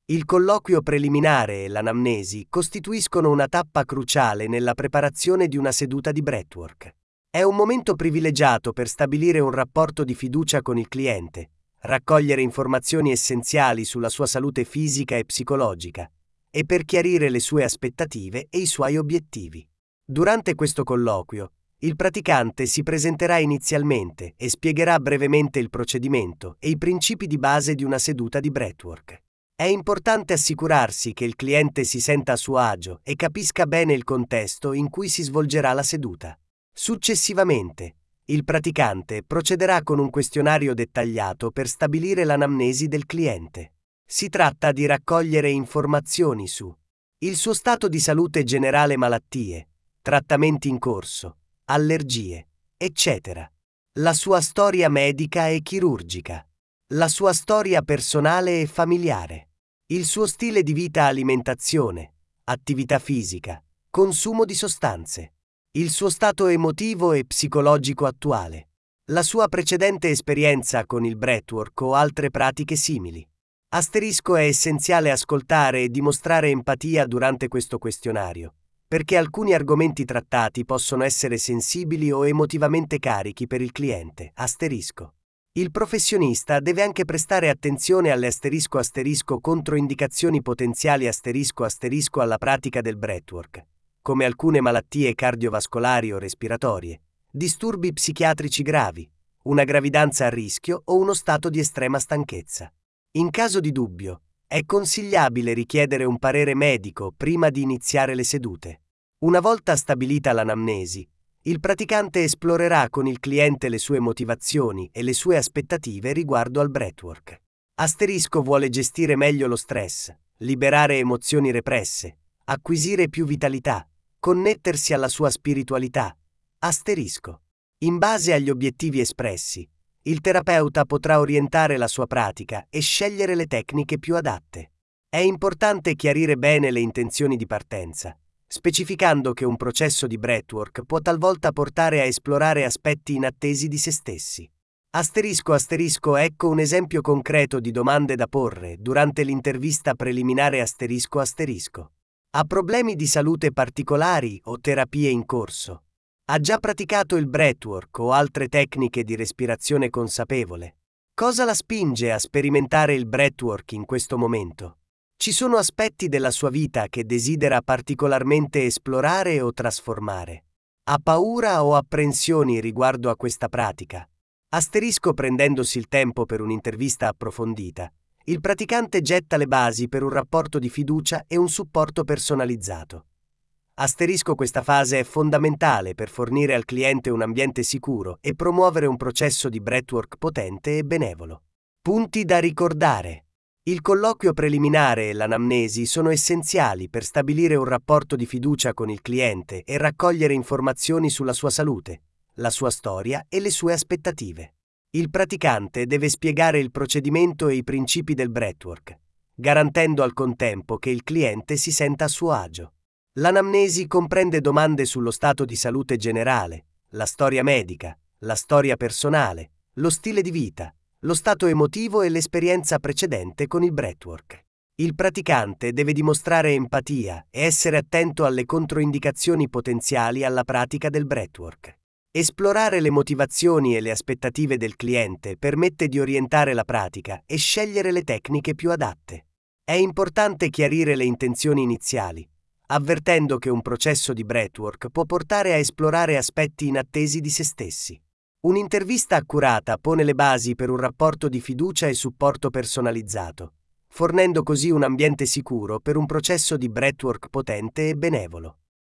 Il colloquio preliminare e l'anamnesi costituiscono una tappa cruciale nella preparazione di una seduta di breathwork. È un momento privilegiato per stabilire un rapporto di fiducia con il cliente, raccogliere informazioni essenziali sulla sua salute fisica e psicologica e per chiarire le sue aspettative e i suoi obiettivi. Durante questo colloquio, il praticante si presenterà inizialmente e spiegherà brevemente il procedimento e i principi di base di una seduta di breathwork. È importante assicurarsi che il cliente si senta a suo agio e capisca bene il contesto in cui si svolgerà la seduta. Successivamente, il praticante procederà con un questionario dettagliato per stabilire l'anamnesi del cliente. Si tratta di raccogliere informazioni su il suo stato di salute generale, malattie, trattamenti in corso, allergie, eccetera, la sua storia medica e chirurgica, la sua storia personale e familiare, il suo stile di vita, alimentazione, attività fisica, consumo di sostanze, il suo stato emotivo e psicologico attuale, la sua precedente esperienza con il breathwork o altre pratiche simili. È essenziale ascoltare e dimostrare empatia durante questo questionario, perché alcuni argomenti trattati possono essere sensibili o emotivamente carichi per il cliente. Il professionista deve anche prestare attenzione alle controindicazioni potenziali alla pratica del breathwork, come alcune malattie cardiovascolari o respiratorie, disturbi psichiatrici gravi, una gravidanza a rischio o uno stato di estrema stanchezza. In caso di dubbio, è consigliabile richiedere un parere medico prima di iniziare le sedute. Una volta stabilita l'anamnesi, il praticante esplorerà con il cliente le sue motivazioni e le sue aspettative riguardo al breathwork. Vuole gestire meglio lo stress, liberare emozioni represse, acquisire più vitalità, connettersi alla sua spiritualità. In base agli obiettivi espressi, il terapeuta potrà orientare la sua pratica e scegliere le tecniche più adatte. È importante chiarire bene le intenzioni di partenza, specificando che un processo di breathwork può talvolta portare a esplorare aspetti inattesi di se stessi. Ecco un esempio concreto di domande da porre durante l'intervista preliminare. Ha problemi di salute particolari o terapie in corso? Ha già praticato il breathwork o altre tecniche di respirazione consapevole? Cosa la spinge a sperimentare il breathwork in questo momento? Ci sono aspetti della sua vita che desidera particolarmente esplorare o trasformare? Ha paura o apprensioni riguardo a questa pratica? Prendendosi il tempo per un'intervista approfondita, il praticante getta le basi per un rapporto di fiducia e un supporto personalizzato. Questa fase è fondamentale per fornire al cliente un ambiente sicuro e promuovere un processo di breathwork potente e benevolo. Punti da ricordare. Il colloquio preliminare e l'anamnesi sono essenziali per stabilire un rapporto di fiducia con il cliente e raccogliere informazioni sulla sua salute, la sua storia e le sue aspettative. Il praticante deve spiegare il procedimento e i principi del breathwork, garantendo al contempo che il cliente si senta a suo agio. L'anamnesi comprende domande sullo stato di salute generale, la storia medica, la storia personale, lo stile di vita, lo stato emotivo e l'esperienza precedente con il breathwork. Il praticante deve dimostrare empatia e essere attento alle controindicazioni potenziali alla pratica del breathwork. Esplorare le motivazioni e le aspettative del cliente permette di orientare la pratica e scegliere le tecniche più adatte. È importante chiarire le intenzioni iniziali, avvertendo che un processo di breathwork può portare a esplorare aspetti inattesi di se stessi. Un'intervista accurata pone le basi per un rapporto di fiducia e supporto personalizzato, fornendo così un ambiente sicuro per un processo di breathwork potente e benevolo.